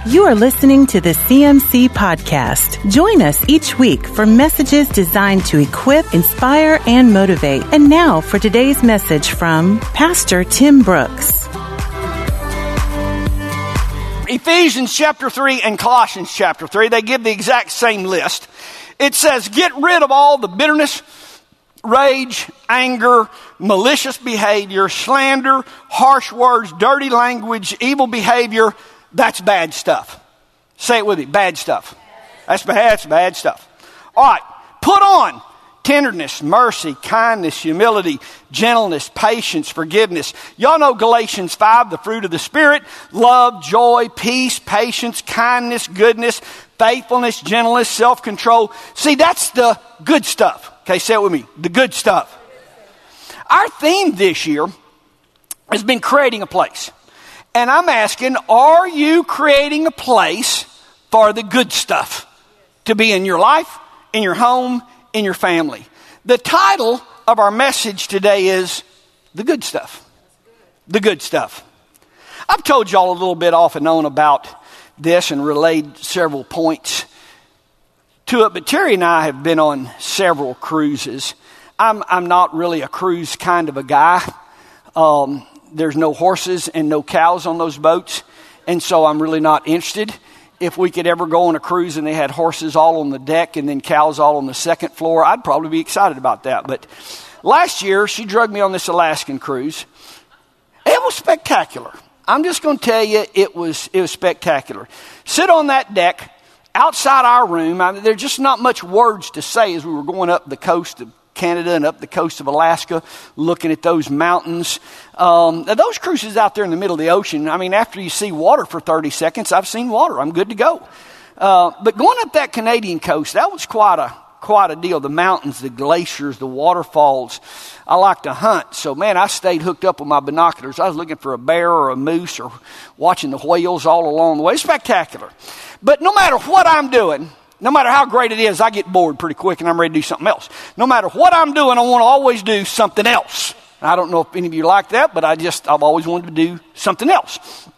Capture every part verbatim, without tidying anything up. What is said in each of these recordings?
You are listening to the C M C Podcast. Join us each week for messages designed to equip, inspire, and motivate. And now for today's message from Pastor Tim Brooks. Ephesians chapter three and Colossians chapter three, they give the exact same list. It says, get rid of all the bitterness, rage, anger, malicious behavior, slander, harsh words, dirty language, evil behavior. That's bad stuff. Say it with me, bad stuff. That's bad, that's bad stuff. All right, put on tenderness, mercy, kindness, humility, gentleness, patience, forgiveness. Y'all know Galatians five, the fruit of the Spirit: love, joy, peace, patience, kindness, goodness, faithfulness, gentleness, self-control. See, that's the good stuff. Okay, say it with me, the good stuff. Our theme this year has been creating a place. And I'm asking, are you creating a place for the good stuff to be in your life, in your home, in your family? The title of our message today is The Good Stuff. The Good Stuff. I've told y'all a little bit off and on about this and relayed several points to it, but Terry and I have been on several cruises. I'm, I'm not really a cruise kind of a guy. Um, There's no horses and no cows on those boats, and so I'm really not interested. If we could ever go on a cruise and they had horses all on the deck and then cows all on the second floor, I'd probably be excited about that. But last year, she drugged me on this Alaskan cruise. It was spectacular. I'm just going to tell you, it was it was spectacular. Sit on that deck outside our room. I mean, there's just not much words to say as we were going up the coast of Canada and up the coast of Alaska, looking at those mountains. Um, those cruises out there in the middle of the ocean, I mean, after you see water for thirty seconds, I've seen water. I'm good to go. Uh, but going up that Canadian coast, that was quite a quite a deal. The mountains, the glaciers, the waterfalls. I like to hunt. So, man, I stayed hooked up with my binoculars. I was looking for a bear or a moose or watching the whales all along the way. It's spectacular. But no matter what I'm doing, no matter how great it is, I get bored pretty quick and I'm ready to do something else. No matter what I'm doing, I want to always do something else. I don't know if any of you like that, but I just, I've always wanted to do something else.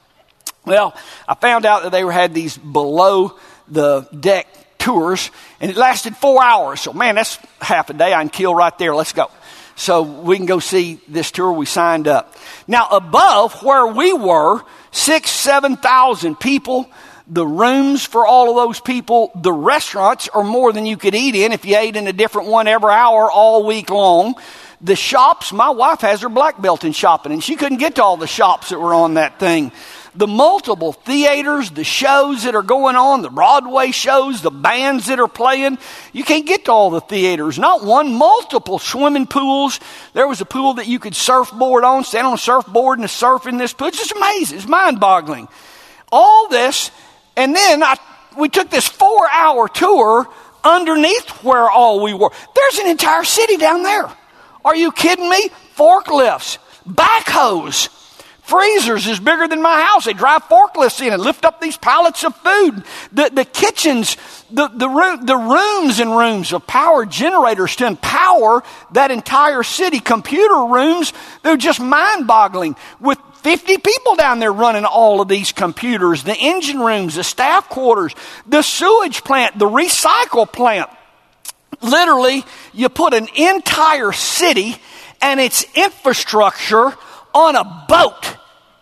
Well, I found out that they had these below the deck tours, and it lasted four hours. So, man, that's half a day I can kill right there. Let's go. So we can go see this tour. We signed up. Now, above where we were, six, seven thousand people. The rooms for all of those people, the restaurants are more than you could eat in if you ate in a different one every hour all week long. The shops, my wife has her black belt in shopping, and she couldn't get to all the shops that were on that thing. The multiple theaters, the shows that are going on, the Broadway shows, the bands that are playing. You can't get to all the theaters. Not one, multiple swimming pools. There was a pool that you could surfboard on, stand on a surfboard and surf in this pool. It's just amazing. It's mind-boggling. All this. And then I, we took this four-hour tour underneath where all we were. There's an entire city down there. Are you kidding me? Forklifts, backhoes, freezers is bigger than my house. They drive forklifts in and lift up these pallets of food. The, the kitchens, the, the, room, the rooms and rooms of power generators to empower that entire city. Computer rooms, they're just mind-boggling with fifty people down there running all of these computers, the engine rooms, the staff quarters, the sewage plant, the recycle plant. Literally, you put an entire city and its infrastructure on a boat,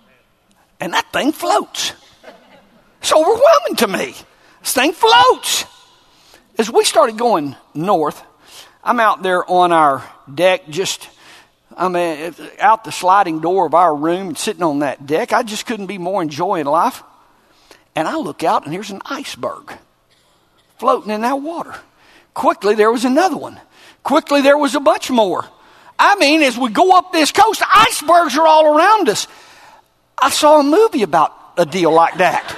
and that thing floats. It's overwhelming to me. This thing floats. As we started going north, I'm out there on our deck just... I mean, out the sliding door of our room, sitting on that deck, I just couldn't be more enjoying life. And I look out, and here's an iceberg floating in that water. Quickly, there was another one. Quickly, there was a bunch more. I mean, as we go up this coast, icebergs are all around us. I saw a movie about a deal like that.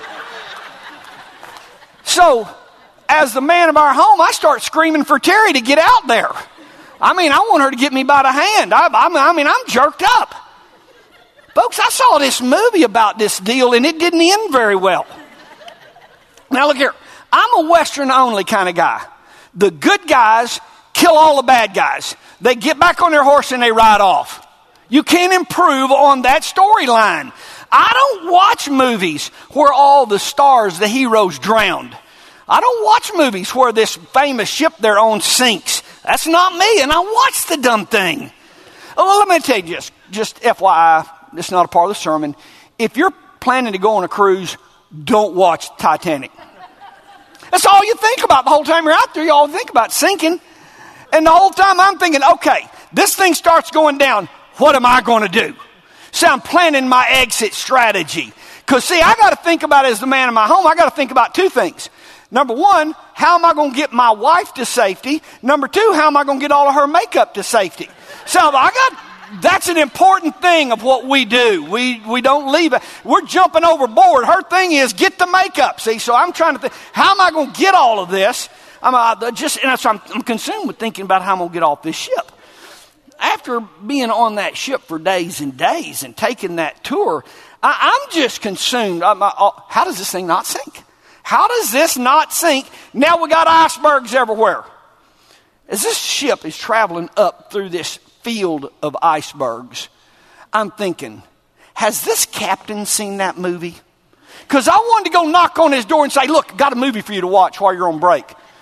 So, as the man of our home, I start screaming for Terry to get out there. I mean, I want her to get me by the hand. I, I, I mean, I'm jerked up. Folks, I saw this movie about this deal, and it didn't end very well. Now, look here. I'm a Western-only kind of guy. The good guys kill all the bad guys. They get back on their horse and they ride off. You can't improve on that storyline. I don't watch movies where all the stars, the heroes, drowned. I don't watch movies where this famous ship they're on sinks. That's not me, and I watch the dumb thing. Oh, let me tell you just, just F Y I, it's not a part of the sermon. If you're planning to go on a cruise, don't watch Titanic. That's all you think about the whole time you're out there. You all think about sinking. And the whole time I'm thinking, okay, this thing starts going down. What am I going to do? So I'm planning my exit strategy. Because, see, I got to think about it as the man in my home. I got to think about two things. Number one, how am I going to get my wife to safety? Number two, how am I going to get all of her makeup to safety? So I got, that's an important thing of what we do. We we don't leave it. We're jumping overboard. Her thing is get the makeup. See, so I'm trying to think, how am I going to get all of this? I'm uh, just, and that's why I'm, I'm consumed with thinking about how I'm going to get off this ship. After being on that ship for days and days and taking that tour, I, I'm just consumed. I'm, uh, how does this thing not sink? How does this not sink? Now we got icebergs everywhere. As this ship is traveling up through this field of icebergs, I'm thinking, has this captain seen that movie? Because I wanted to go knock on his door and say, look, got a movie for you to watch while you're on break.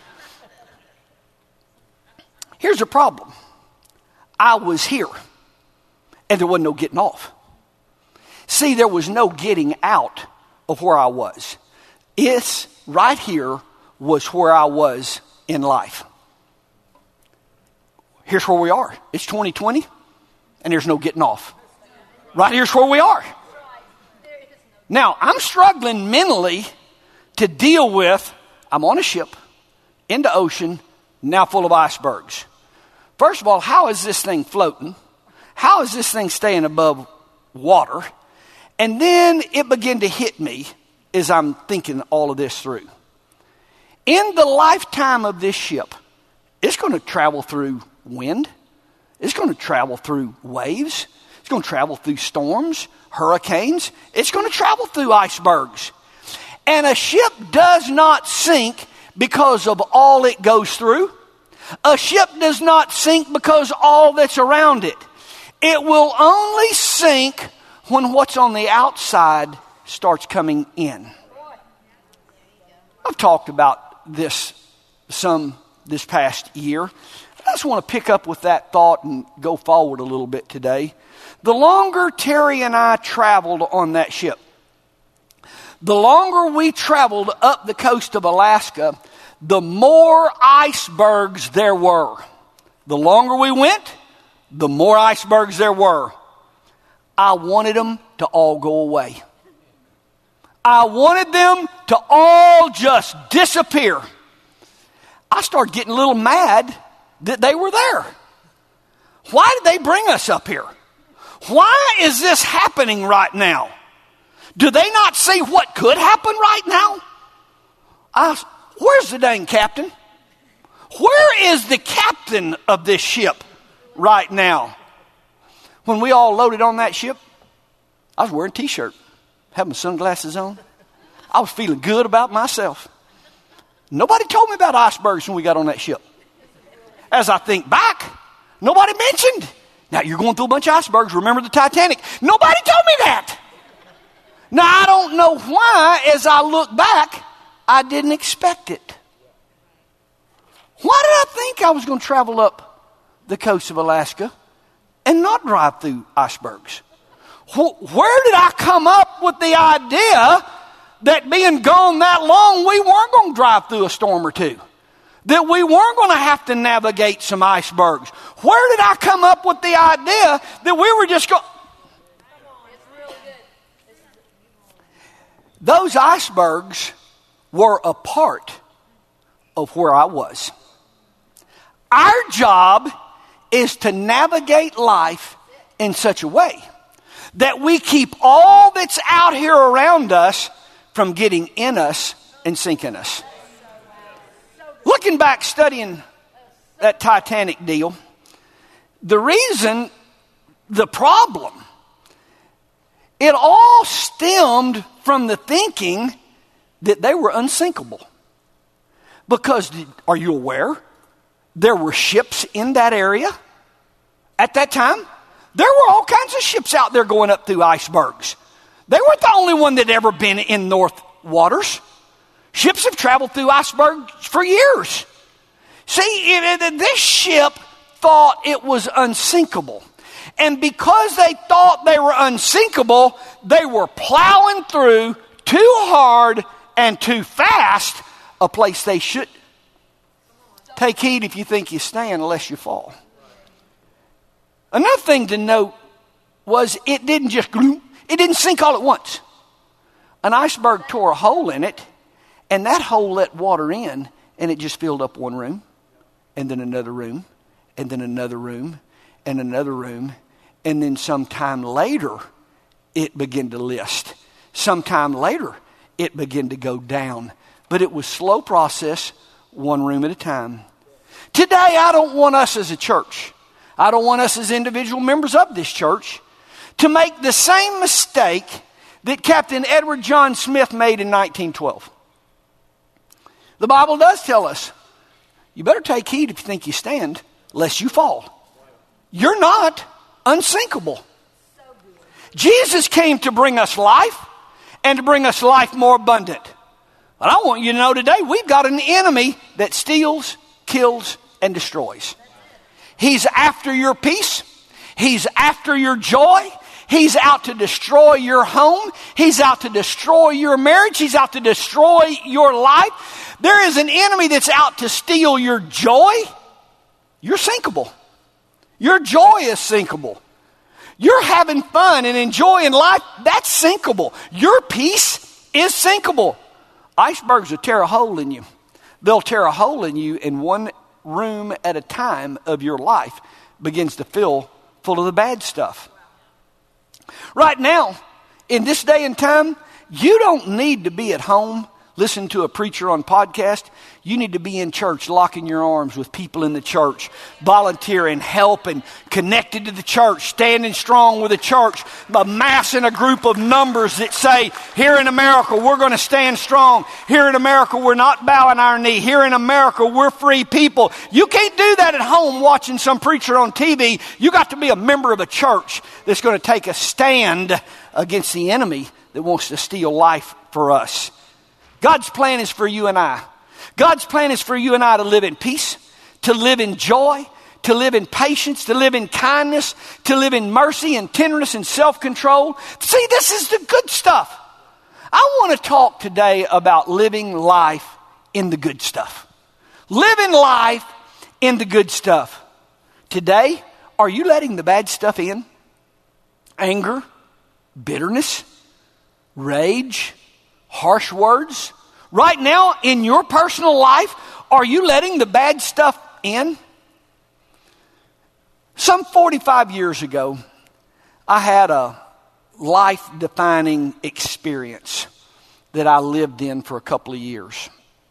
Here's the problem. I was here, and there wasn't no getting off. See, there was no getting out of where I was. It's right here was where I was in life. Here's where we are. It's twenty twenty, and there's no getting off. Right here's where we are. Now, I'm struggling mentally to deal with, I'm on a ship, in the ocean, now full of icebergs. First of all, how is this thing floating? How is this thing staying above water? And then it began to hit me as I'm thinking all of this through. In the lifetime of this ship, it's going to travel through wind. It's going to travel through waves. It's going to travel through storms, hurricanes. It's going to travel through icebergs. And a ship does not sink because of all it goes through. A ship does not sink because all that's around it. It will only sink when what's on the outside starts coming in. I've talked about this some this past year. I just want to pick up with that thought and go forward a little bit today. The longer Terry and I traveled on that ship, the longer we traveled up the coast of Alaska, the more icebergs there were. The longer we went, the more icebergs there were. I wanted them to all go away. I wanted them to all just disappear. I started getting a little mad that they were there. Why did they bring us up here? Why is this happening right now? Do they not see what could happen right now? I, where's the dang captain? Where is the captain of this ship right now? When we all loaded on that ship, I was wearing a t-shirt, had my sunglasses on. I was feeling good about myself. Nobody told me about icebergs when we got on that ship. As I think back, nobody mentioned. Now, you're going through a bunch of icebergs. Remember the Titanic? Nobody told me that. Now, I don't know why, as I look back, I didn't expect it. Why did I think I was going to travel up the coast of Alaska and not drive through icebergs? Where did I come up with the idea that being gone that long, we weren't going to drive through a storm or two? That we weren't going to have to navigate some icebergs? Where did I come up with the idea that we were just going... Those icebergs were a part of where I was. Our job is to navigate life in such a way that we keep all that's out here around us from getting in us and sinking us. Looking back, studying that Titanic deal, the reason, the problem, it all stemmed from the thinking that they were unsinkable. Because, are you aware, there were ships in that area at that time? There were all kinds of ships out there going up through icebergs. They weren't the only one that ever been in North waters. Ships have traveled through icebergs for years. See, it, it, this ship thought it was unsinkable. And because they thought they were unsinkable, they were plowing through too hard and too fast a place they shouldn't. Take heed if you think you stand, unless you fall. Another thing to note was it didn't just, it didn't sink all at once. An iceberg tore a hole in it, and that hole let water in, and it just filled up one room, and then another room, and then another room, and another room, and then sometime later, it began to list. Sometime later, it began to go down. But it was slow process, one room at a time. Today, I don't want us as a church, I don't want us as individual members of this church to make the same mistake that Captain Edward John Smith made in nineteen twelve. The Bible does tell us, you better take heed if you think you stand, lest you fall. You're not unsinkable. Jesus came to bring us life and to bring us life more abundant. But I want you to know today, we've got an enemy that steals, kills, and destroys. He's after your peace. He's after your joy. He's out to destroy your home. He's out to destroy your marriage. He's out to destroy your life. There is an enemy that's out to steal your joy. You're sinkable. Your joy is sinkable. You're having fun and enjoying life. That's sinkable. Your peace is sinkable. Icebergs will tear a hole in you. They'll tear a hole in you, and one room at a time of your life begins to fill full of the bad stuff. Right now, in this day and time, you don't need to be at home listening to a preacher on podcast. You need to be in church, locking your arms with people in the church, volunteering, helping, connected to the church, standing strong with the church, amassing a group of numbers that say, here in America, we're going to stand strong. Here in America, we're not bowing our knee. Here in America, we're free people. You can't do that at home watching some preacher on T V. You got to be a member of a church that's going to take a stand against the enemy that wants to steal life for us. God's plan is for you and I. God's plan is for you and I to live in peace, to live in joy, to live in patience, to live in kindness, to live in mercy and tenderness and self-control. See, this is the good stuff. I want to talk today about living life in the good stuff. Living life in the good stuff. Today, are you letting the bad stuff in? Anger, bitterness, rage, harsh words. Right now, in your personal life, are you letting the bad stuff in? Some forty-five years ago, I had a life-defining experience that I lived in for a couple of years.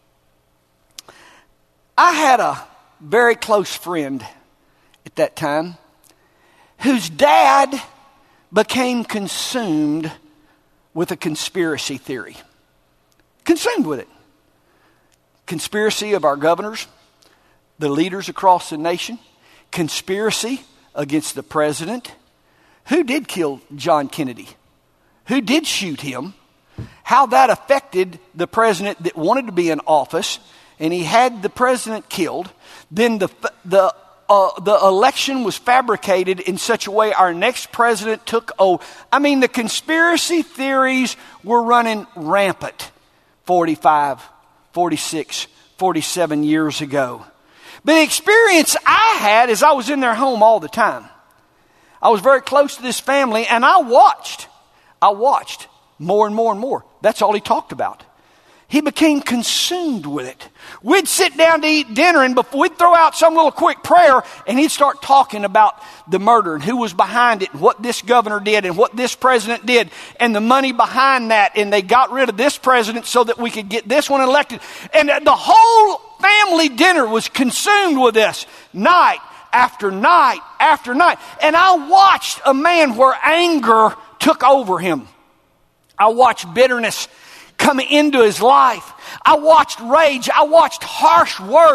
I had a very close friend at that time whose dad became consumed with a conspiracy theory. Consumed with it. Conspiracy of our governors, the leaders across the nation, conspiracy against the president. Who did kill John Kennedy? Who did shoot him? How that affected the president that wanted to be in office, and he had the president killed. Then the the uh, the election was fabricated in such a way our next president took over. I mean, the conspiracy theories were running rampant forty-five, forty-six, forty-seven years ago. But the experience I had is I was in their home all the time. I was very close to this family, and I watched. I watched more and more and more. That's all he talked about. He became consumed with it. We'd sit down to eat dinner, and before we'd throw out some little quick prayer, and he'd start talking about the murder and who was behind it and what this governor did and what this president did and the money behind that, and they got rid of this president so that we could get this one elected. And the whole family dinner was consumed with this night after night after night. And I watched a man where anger took over him. I watched bitterness come into his life. I watched rage. I watched harsh words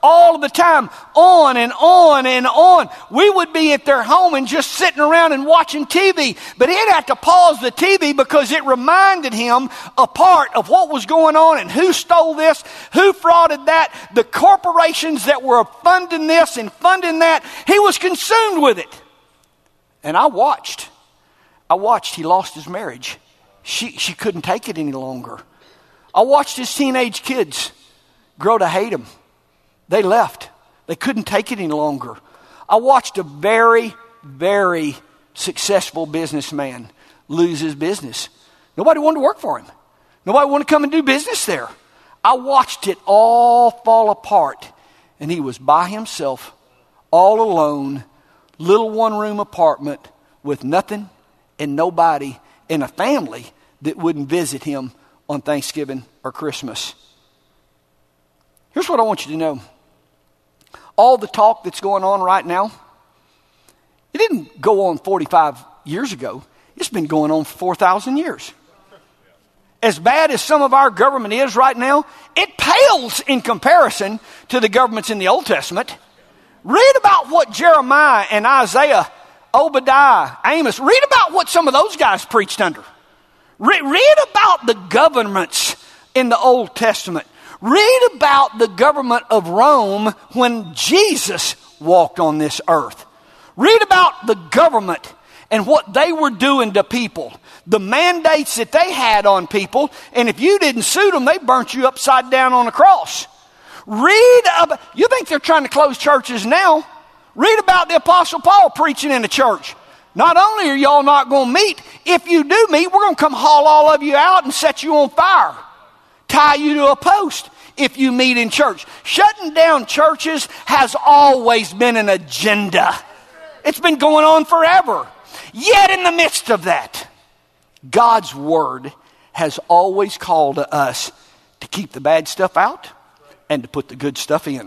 all of the time, on and on and on. We would be at their home and just sitting around and watching T V, but he'd have to pause the T V because it reminded him a part of what was going on and who stole this, who frauded that, the corporations that were funding this and funding that. He was consumed with it. And I watched. I watched. He lost his marriage. She, she couldn't take it any longer. I watched his teenage kids grow to hate him. They left. They couldn't take it any longer. I watched a very, very successful businessman lose his business. Nobody wanted to work for him. Nobody wanted to come and do business there. I watched it all fall apart. And he was by himself, all alone, little one-room apartment with nothing and nobody, and a family that wouldn't visit him on Thanksgiving or Christmas. Here's what I want you to know. All the talk that's going on right now, it didn't go on forty-five years ago. It's been going on for four thousand years. As bad as some of our government is right now, it pales in comparison to the governments in the Old Testament. Read about what Jeremiah and Isaiah, Obadiah, Amos, read about what some of those guys preached under. Read, read about the governments in the Old Testament. Read about the government of Rome when Jesus walked on this earth. Read about the government and what they were doing to people. The mandates that they had on people. And if you didn't suit them, they burnt you upside down on a cross. Read about, you think they're trying to close churches now? Read about the Apostle Paul preaching in the church. Not only are y'all not going to meet, if you do meet, we're going to come haul all of you out and set you on fire. Tie you to a post if you meet in church. Shutting down churches has always been an agenda. It's been going on forever. Yet in the midst of that, God's word has always called to us to keep the bad stuff out and to put the good stuff in.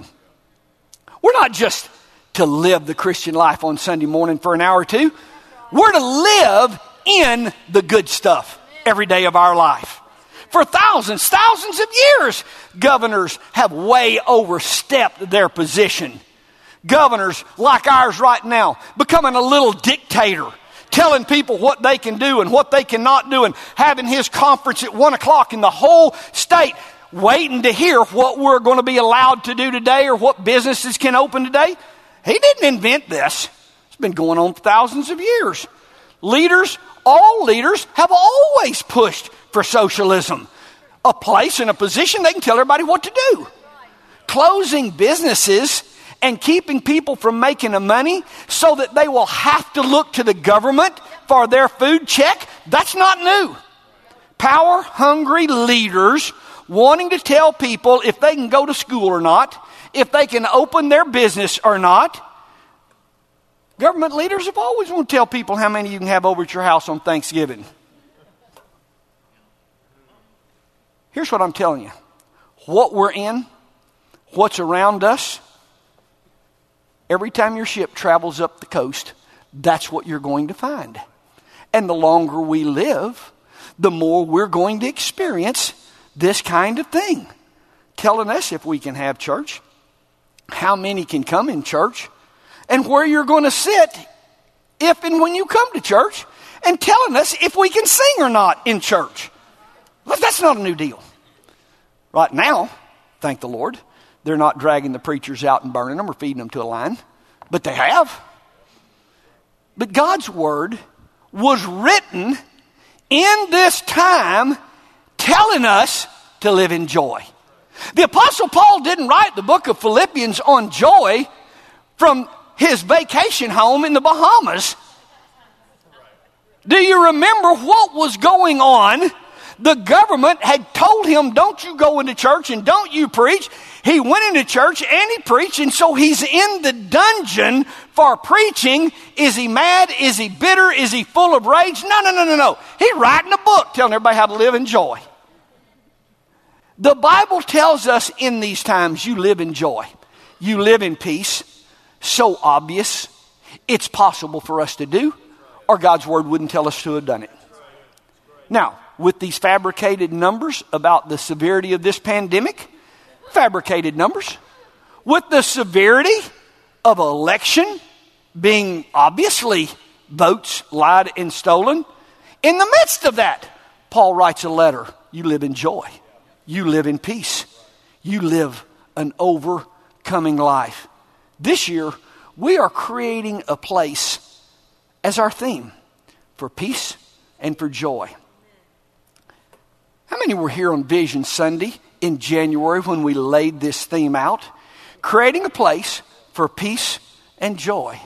We're not just to live the Christian life on Sunday morning for an hour or two. We're to live in the good stuff every day of our life. For thousands, thousands of years, governors have way overstepped their position. Governors like ours right now, becoming a little dictator, telling people what they can do and what they cannot do, and having his conference at one o'clock in the whole state, waiting to hear what we're going to be allowed to do today or what businesses can open today. He didn't invent this. It's been going on for thousands of years. Leaders, all leaders, have always pushed for socialism. A place and a position they can tell everybody what to do. Closing businesses and keeping people from making the money so that they will have to look to the government for their food check, that's not new. Power-hungry leaders wanting to tell people if they can go to school or not, if they can open their business or not. Government leaders have always wanted to tell people how many you can have over at your house on Thanksgiving. Here's what I'm telling you. What we're in, what's around us, every time your ship travels up the coast, that's what you're going to find. And the longer we live, the more we're going to experience this kind of thing. Telling us if we can have church, how many can come in church, and where you're going to sit if and when you come to church, and telling us if we can sing or not in church. But that's not a new deal. Right now, thank the Lord, they're not dragging the preachers out and burning them or feeding them to a lion, but they have. But God's word was written in this time telling us to live in joy. The Apostle Paul didn't write the book of Philippians on joy from his vacation home in the Bahamas. Do you remember what was going on? The government had told him, don't you go into church and don't you preach. He went into church and he preached, and so he's in the dungeon for preaching. Is he mad? Is he bitter? Is he full of rage? No, no, no, no, no. He's writing a book telling everybody how to live in joy. The Bible tells us in these times you live in joy. You live in peace. So obvious. It's possible for us to do, or God's word wouldn't tell us to have done it. Now, with these fabricated numbers about the severity of this pandemic, fabricated numbers, with the severity of election being obviously votes lied and stolen, in the midst of that, Paul writes a letter. You live in joy. You live in peace. You live an overcoming life. This year, we are creating a place as our theme for peace and for joy. How many were here on Vision Sunday in January when we laid this theme out? Creating a place for peace and joy.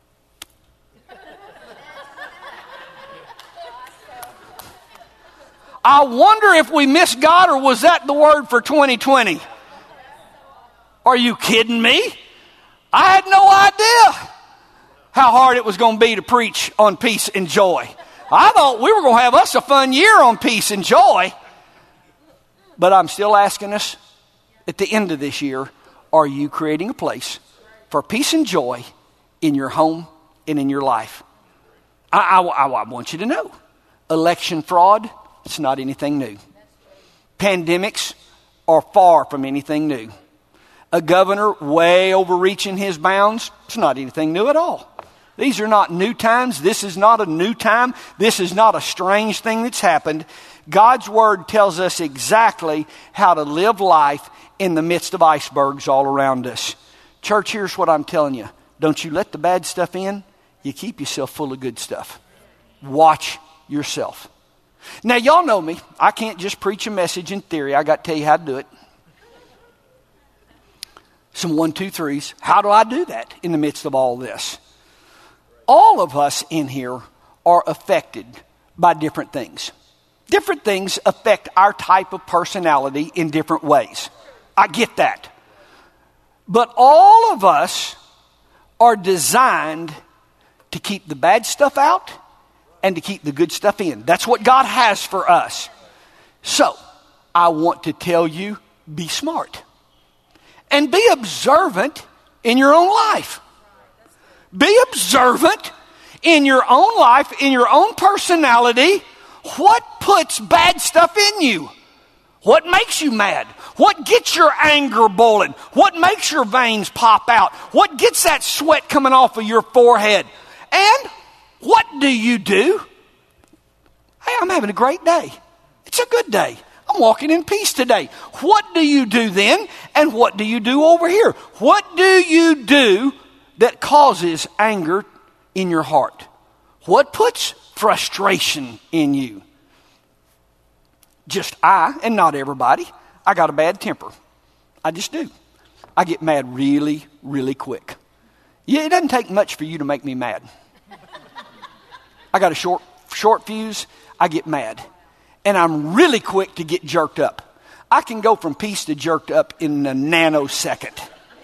I wonder if we missed God, or was that the word for twenty twenty? Are you kidding me? I had no idea how hard it was going to be to preach on peace and joy. I thought we were going to have us a fun year on peace and joy. But I'm still asking us at the end of this year, are you creating a place for peace and joy in your home and in your life? I, I, I want you to know, election fraud, it's not anything new. Pandemics are far from anything new. A governor way overreaching his bounds, it's not anything new at all. These are not new times. This is not a new time. This is not a strange thing that's happened. God's word tells us exactly how to live life in the midst of icebergs all around us. Church, here's what I'm telling you. Don't you let the bad stuff in. You keep yourself full of good stuff. Watch yourself. Now, y'all know me. I can't just preach a message in theory. I got to tell you how to do it. Some one, two, threes. How do I do that in the midst of all this? All of us in here are affected by different things. Different things affect our type of personality in different ways. I get that. But all of us are designed to keep the bad stuff out and to keep the good stuff in. That's what God has for us. So, I want to tell you, be smart. And be observant in your own life. Be observant in your own life, in your own personality. What puts bad stuff in you? What makes you mad? What gets your anger boiling? What makes your veins pop out? What gets that sweat coming off of your forehead? And what do you do? Hey, I'm having a great day. It's a good day. I'm walking in peace today. What do you do then? And what do you do over here? What do you do that causes anger in your heart? What puts frustration in you? Just I, and not everybody, I got a bad temper. I just do. I get mad really, really quick. Yeah, it doesn't take much for you to make me mad. I got a short, short fuse. I get mad. And I'm really quick to get jerked up. I can go from peace to jerked up in a nanosecond.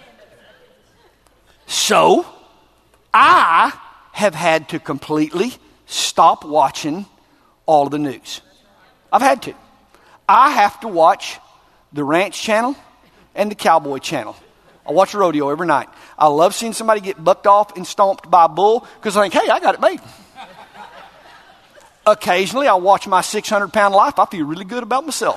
So, I have had to completely stop watching all the news. I've had to. I have to watch the Ranch Channel and the Cowboy Channel. I watch a rodeo every night. I love seeing somebody get bucked off and stomped by a bull because I think, hey, I got it made. Occasionally, I watch my six hundred pound life. I feel really good about myself.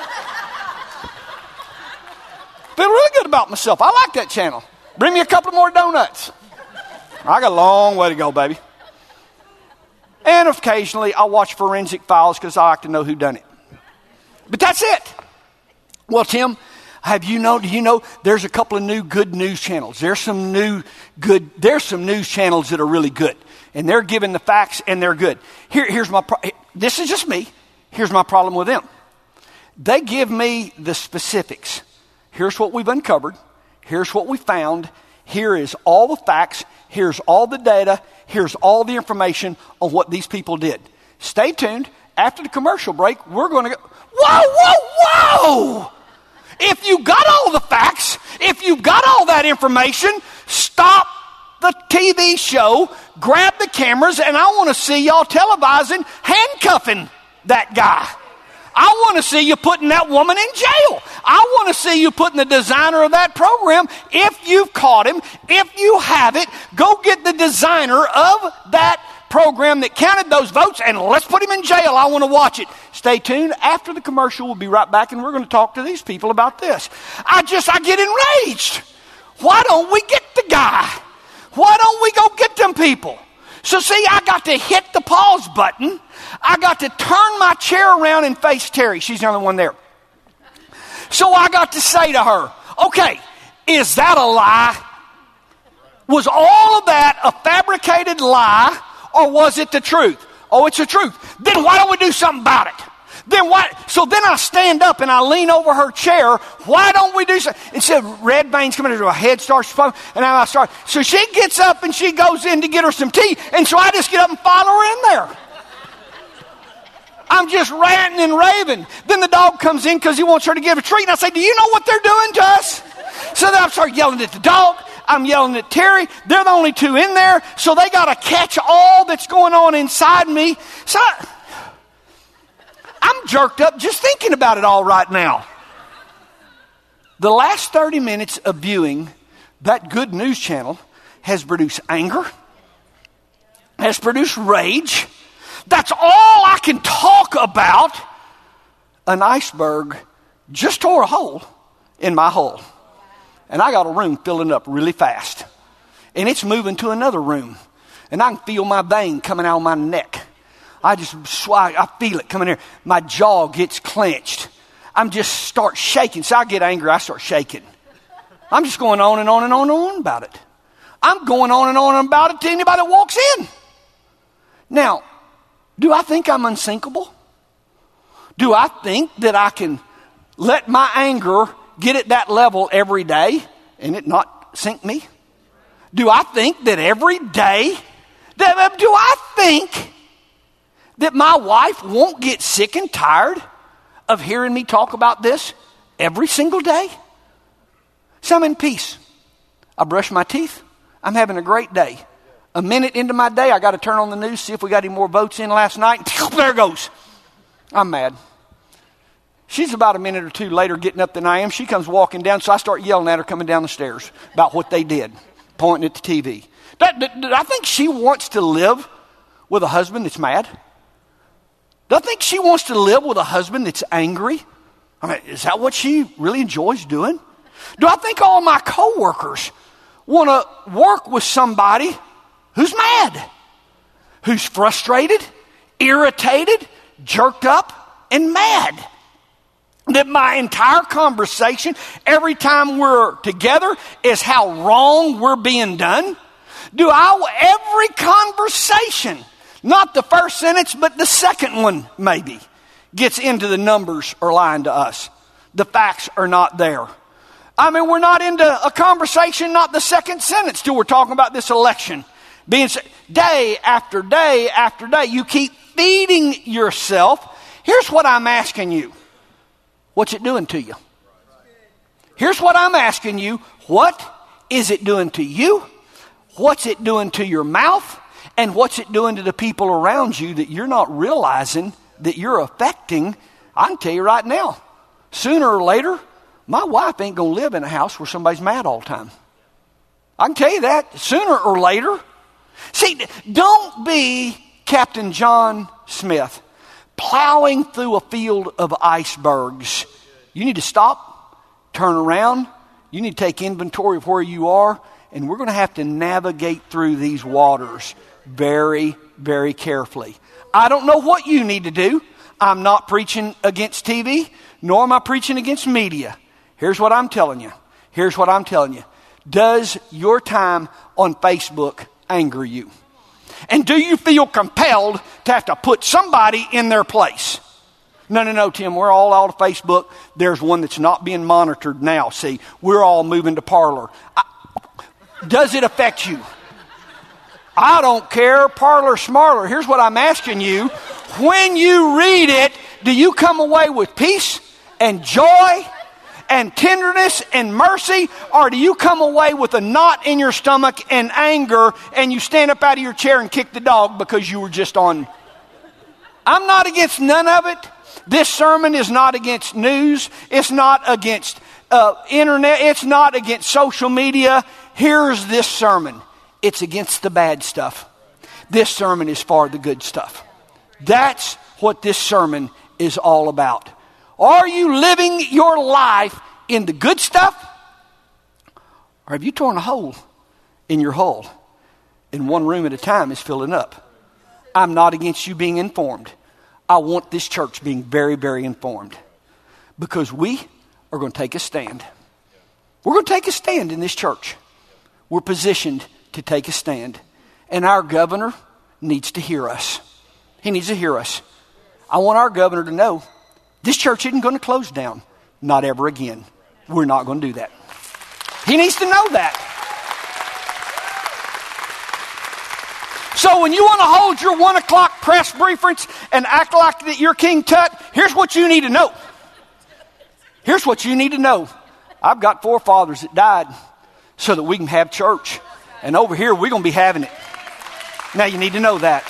Feel really good about myself. I like that channel. Bring me a couple more donuts. I got a long way to go, baby. And occasionally, I watch Forensic Files because I like to know who done it. But that's it. Well, Tim, have you know? Do you know there's a couple of new good news channels? There's some new good. There's some news channels that are really good, and they're giving the facts, and they're good. Here, here's my. Pro- this is just me. Here's my problem with them. They give me the specifics. Here's what we've uncovered. Here's what we found. Here is all the facts. Here's all the data. Here's all the information on what these people did. Stay tuned. After the commercial break, we're going to go. Whoa, whoa, whoa! If you got all the facts, if you got all that information, stop the T V show, grab the cameras, and I want to see y'all televising, handcuffing that guy. I want to see you putting that woman in jail. I want to see you putting the designer of that program. If you've caught him, if you have it, go get the designer of that program that counted those votes and let's put him in jail. I want to watch it. Stay tuned. After the commercial, we'll be right back and we're going to talk to these people about this. I just, I get enraged. Why don't we get the guy? Why don't we go get them people? So see, I got to hit the pause button. I got to turn my chair around and face Terry. She's the only one there. So I got to say to her, okay, is that a lie? Was all of that a fabricated lie, or was it the truth? Oh, it's the truth. Then why don't we do something about it? Then why? So then I stand up and I lean over her chair. Why don't we do something? Instead of red veins coming into her head, starts foaming, and now I start. So she gets up and she goes in to get her some tea, and so I just get up and follow her in there. I'm just ranting and raving. Then the dog comes in because he wants her to give a treat, and I say, do you know what they're doing to us? So then I start yelling at the dog. I'm yelling at Terry. They're the only two in there, so they got to catch all that's going on inside me. So I, I'm jerked up just thinking about it all right now. The last thirty minutes of viewing that good news channel has produced anger, has produced rage. That's all I can talk about. An iceberg just tore a hole in my hull. And I got a room filling up really fast. And it's moving to another room. And I can feel my vein coming out of my neck. I just, I feel it coming here. My jaw gets clenched. I'm just start shaking. So I get angry, I start shaking. I'm just going on and on and on and on about it. I'm going on and on about it to anybody that walks in. Now, do I think I'm unsinkable? Do I think that I can let my anger get at that level every day and it not sink me? Do I think that every day, that, do I think that my wife won't get sick and tired of hearing me talk about this every single day? So I'm in peace. I brush my teeth. I'm having a great day. A minute into my day, I got to turn on the news, see if we got any more votes in last night. There it goes. I'm mad. She's about a minute or two later getting up than I am. She comes walking down, so I start yelling at her coming down the stairs about what they did, pointing at the T V. That, that, that, I think she wants to live with a husband that's mad. Do I think she wants to live with a husband that's angry? I mean, is that what she really enjoys doing? Do I think all my coworkers want to work with somebody who's mad, who's frustrated, irritated, jerked up, and mad? That my entire conversation, every time we're together, is how wrong we're being done? Do I, every conversation, not the first sentence, but the second one maybe, gets into the numbers are lying to us. The facts are not there. I mean, we're not into a conversation, not the second sentence, till we're talking about this election. Being day after day after day, you keep feeding yourself. Here's what I'm asking you. What's it doing to you? Here's what I'm asking you. What is it doing to you? What's it doing to your mouth? And what's it doing to the people around you that you're not realizing that you're affecting? I can tell you right now, sooner or later, my wife ain't going to live in a house where somebody's mad all the time. I can tell you that sooner or later. See, don't be Captain John Smith plowing through a field of icebergs. You need to stop, turn around. You need to take inventory of where you are, and we're going to have to navigate through these waters very, very carefully. I don't know what you need to do. I'm not preaching against T V, nor am I preaching against media. Here's what I'm telling you. Here's what I'm telling you. Does your time on Facebook anger you? And do you feel compelled to have to put somebody in their place? No, no, no, Tim, we're all out of Facebook. There's one that's not being monitored now. See, we're all moving to Parler. I, does it affect you? I don't care. Parler, smarter. Here's what I'm asking you. When you read it, do you come away with peace and joy and tenderness and mercy, or do you come away with a knot in your stomach and anger, and you stand up out of your chair and kick the dog because you were just on? I'm not against none of it. This sermon is not against news. It's not against uh, internet. It's not against social media. Here's this sermon. It's against the bad stuff. This sermon is for the good stuff. That's what this sermon is all about. Are you living your life in the good stuff? Or Or have you torn a hole in your hull and one room at a time is filling up? I'm not against you being informed. I want this church being very, very informed, because we are going to take a stand. We're going to take a stand in this church. We're positioned to take a stand. And our governor needs to hear us. He needs to hear us. I want our governor to know this church isn't going to close down. Not ever again. We're not going to do that. He needs to know that. So when you want to hold your one o'clock press briefings and act like that you're King Tut, here's what you need to know. Here's what you need to know. I've got forefathers that died so that we can have church. And over here, we're going to be having it. Now you need to know that.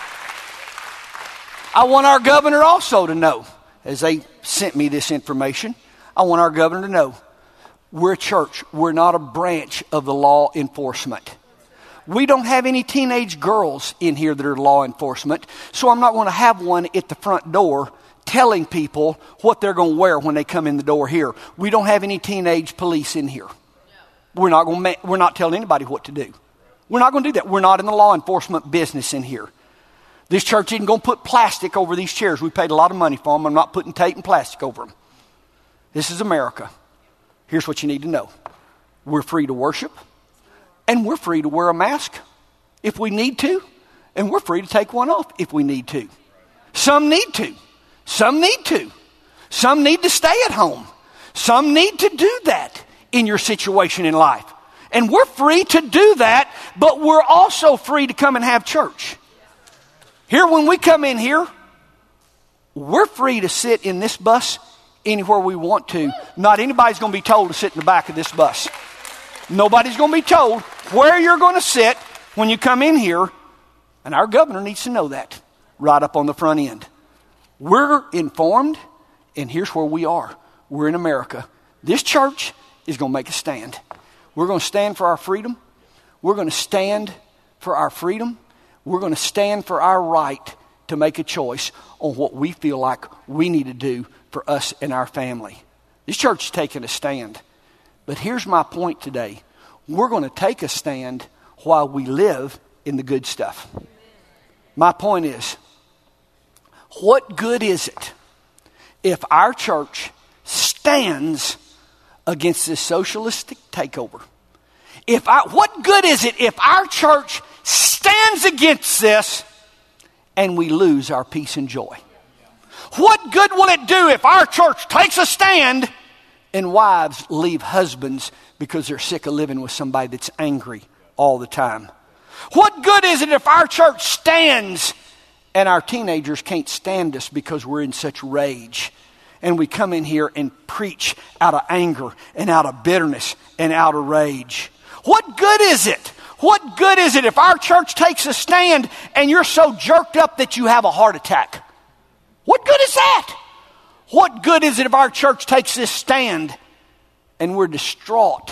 I want our governor also to know, as they sent me this information, I want our governor to know, we're a church. We're not a branch of the law enforcement. We don't have any teenage girls in here that are law enforcement, so I'm not going to have one at the front door telling people what they're going to wear when they come in the door here. We don't have any teenage police in here. We're not going to, we're not telling anybody what to do. We're not going to do that. We're not in the law enforcement business in here. This church isn't going to put plastic over these chairs. We paid a lot of money for them. I'm not putting tape and plastic over them. This is America. Here's what you need to know. We're free to worship, and we're free to wear a mask if we need to, and we're free to take one off if we need to. Some need to. Some need to. Some need to stay at home. Some need to do that in your situation in life. And we're free to do that, but we're also free to come and have church. Here, when we come in here, we're free to sit in this bus anywhere we want to. Not anybody's going to be told to sit in the back of this bus. Nobody's going to be told where you're going to sit when you come in here. And our governor needs to know that right up on the front end. We're informed, and here's where we are. We're in America. This church is going to make a stand. We're going to stand for our freedom. We're going to stand for our freedom. We're going to stand for our right to make a choice on what we feel like we need to do for us and our family. This church is taking a stand. But here's my point today. We're going to take a stand while we live in the good stuff. My point is, what good is it if our church stands against this socialistic takeover? If I, what good is it if our church stands against this and we lose our peace and joy? What good will it do if our church takes a stand and wives leave husbands because they're sick of living with somebody that's angry all the time? What good is it if our church stands and our teenagers can't stand us because we're in such rage, and we come in here and preach out of anger and out of bitterness and out of rage? What good is it? What good is it if our church takes a stand and you're so jerked up that you have a heart attack? What good is that? What good is it if our church takes this stand and we're distraught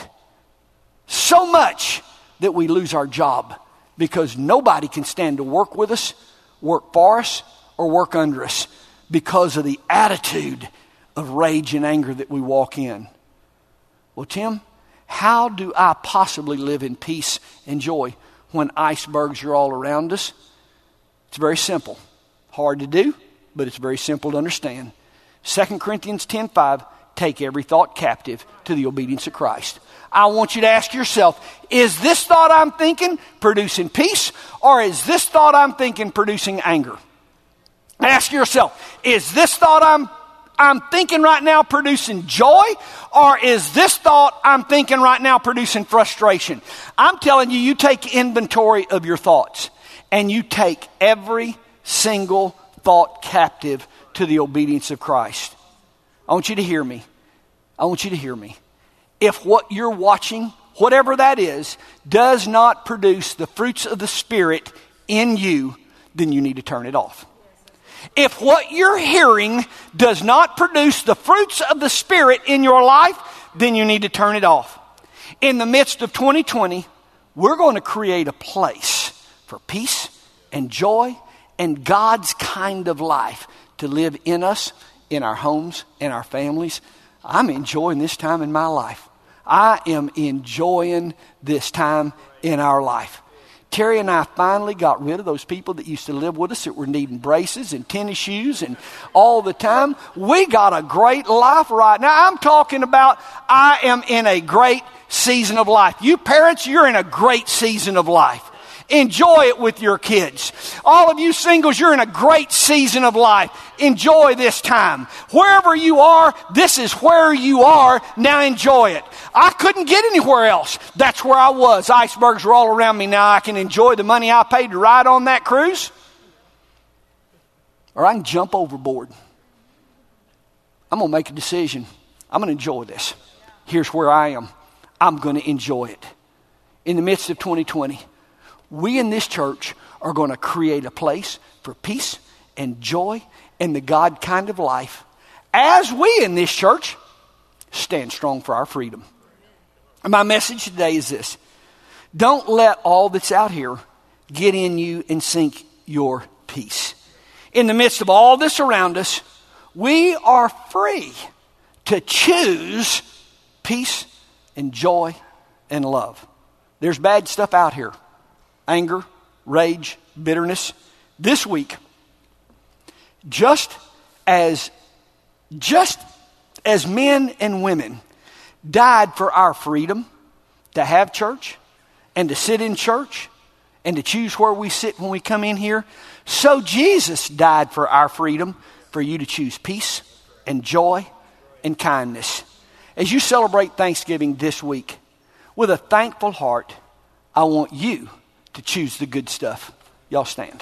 so much that we lose our job because nobody can stand to work with us, work for us, or work under us because of the attitude of rage and anger that we walk in? Well, Tim, how do I possibly live in peace and joy when icebergs are all around us? It's very simple. Hard to do, but it's very simple to understand. Second Corinthians ten five, take every thought captive to the obedience of Christ. I want you to ask yourself, is this thought I'm thinking producing peace, or is this thought I'm thinking producing anger? Ask yourself, is this thought I'm I'm thinking right now producing joy, or is this thought I'm thinking right now producing frustration? I'm telling you, you take inventory of your thoughts and you take every single thought captive to the obedience of Christ. I want you to hear me. I want you to hear me. If what you're watching, whatever that is, does not produce the fruits of the Spirit in you, then you need to turn it off. If what you're hearing does not produce the fruits of the Spirit in your life, then you need to turn it off. In the midst of twenty twenty, we're going to create a place for peace and joy and God's kind of life to live in us, in our homes, in our families. I'm enjoying this time in my life. I am enjoying this time in our life. Terry and I finally got rid of those people that used to live with us that were needing braces and tennis shoes and all the time. We got a great life right now. I'm talking about I am in a great season of life. You parents, you're in a great season of life. Enjoy it with your kids. All of you singles, you're in a great season of life. Enjoy this time. Wherever you are, this is where you are. Now enjoy it. I couldn't get anywhere else. That's where I was. Icebergs were all around me. Now I can enjoy the money I paid to ride on that cruise. Or I can jump overboard. I'm going to make a decision. I'm going to enjoy this. Here's where I am. I'm going to enjoy it. In the midst of twenty twenty, we in this church are going to create a place for peace and joy and the God kind of life as we in this church stand strong for our freedom. And my message today is this. Don't let all that's out here get in you and sink your peace. In the midst of all this around us, we are free to choose peace and joy and love. There's bad stuff out here. Anger, rage, bitterness. This week, just as, just as men and women died for our freedom to have church and to sit in church and to choose where we sit when we come in here, so Jesus died for our freedom for you to choose peace and joy and kindness. As you celebrate Thanksgiving this week, with a thankful heart, I want you to choose the good stuff. Y'all stand.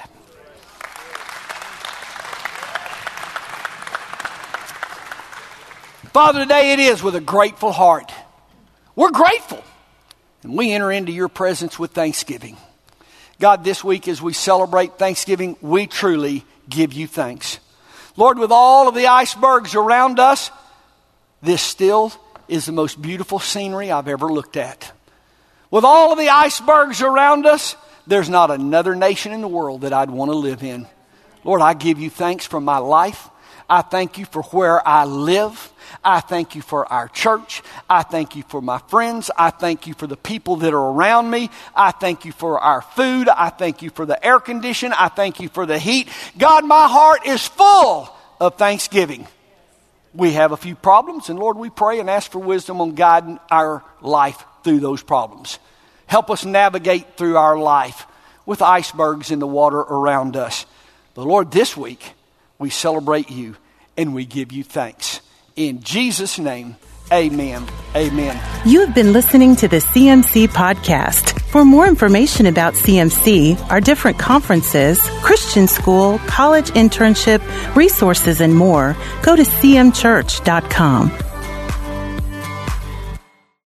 Father, today it is with a grateful heart. We're grateful. And we enter into your presence with thanksgiving. God, this week as we celebrate Thanksgiving, we truly give you thanks. Lord, with all of the icebergs around us, this still is the most beautiful scenery I've ever looked at. With all of the icebergs around us, there's not another nation in the world that I'd want to live in. Lord, I give you thanks for my life. I thank you for where I live. I thank you for our church. I thank you for my friends. I thank you for the people that are around me. I thank you for our food. I thank you for the air condition. I thank you for the heat. God, my heart is full of thanksgiving. We have a few problems, and Lord, we pray and ask for wisdom on guiding our life through those problems. Help us navigate through our life with icebergs in the water around us. But Lord, this week, we celebrate you and we give you thanks. In Jesus' name, amen. Amen. You have been listening to the C M C podcast. For more information about C M C, our different conferences, Christian school, college internship, resources, and more, go to c m church dot com.